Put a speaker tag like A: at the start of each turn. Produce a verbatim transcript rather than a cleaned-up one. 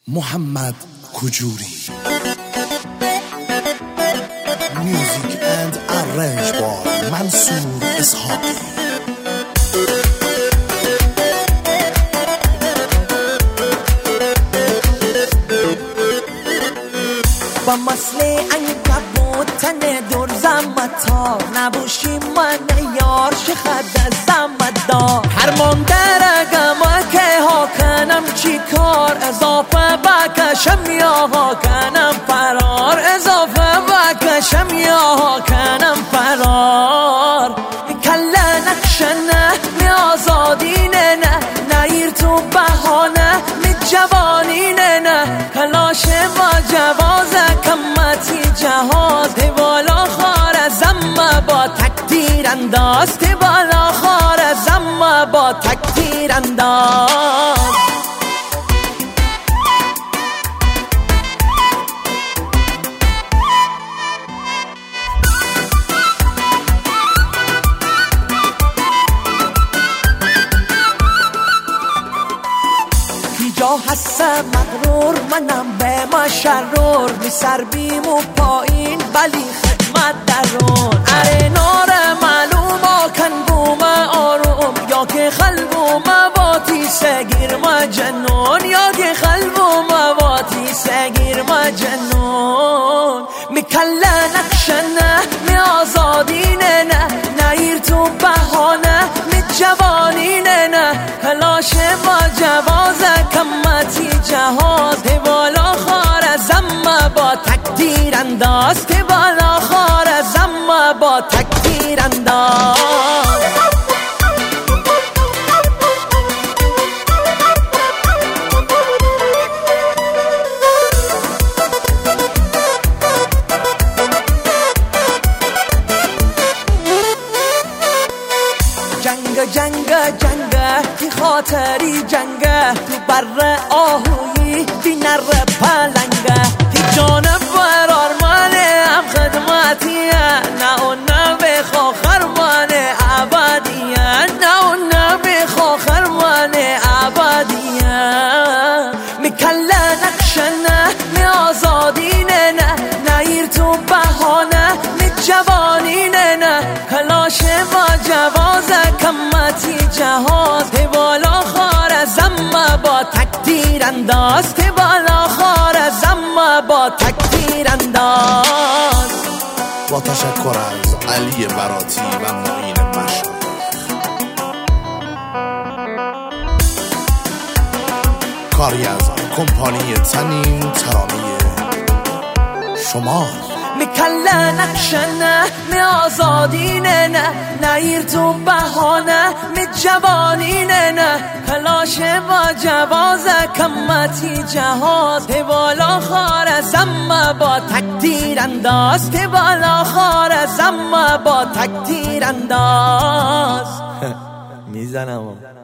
A: محمد کجوری. میوزیک اند ارنج بای منصور اسحاقی.
B: با مسله عنکبوت تن دور زمتا نبوشی من یار شخد زمدار هرمان درگم که ها کنم چی کار اضافه بکشم یا ها کنم فرار اضافه بکشم یا ها کنم فرار کله نکشنه می آزادینه نه نیر تو بهانه می جوانینه نه کلاش با جوازه کمتی جهاز بالا خار زم با تکتیر انداز بالا خار زم با تکتیر انداز جا هست مغرور منم به ما شرور می سر بیم و پایین ولی خدمت درون اره نار معلوم آکن بوم آروم یا که خلبوم باتی سگیر ما جنون یا که خلبوم باتی سگیر ما جنون می کله نکشنه می آزادینه نه نیر تو بهانه می جوانینه نه کلاش با جوازه کمتی جهاز بالا خار زم با تکتیر انداز بالا خار زم با تکتیر انداز جنگ جنگ جنگ کی خاطری جنگ تو بر آهویی بی نر پلنگ کی جانب برار مانه هم خدمتیه نه اون نه بخوا خرمانه عبادیه نه اون نه بخوا خرمانه عبادیه می کله نکشنه می آزادینه نه نیر تو بهانه می جوانینه نه کلاش با جوازه کمتی جهاز بالا خار زم با تکتیر انداز بالا خار زم با تکتیر انداز.
A: با تشکر از علی براتی و معین مشایخ. کاری از کمپانی تنین ترانه شما
B: می کله نکشنه می آزادینه نه نیر تو بهانه می جوانینه نه کلاش با جوازه کمتی جهاز بالا خار زم با تکتیر انداز بالا خار زم با تکتیر انداز میزنم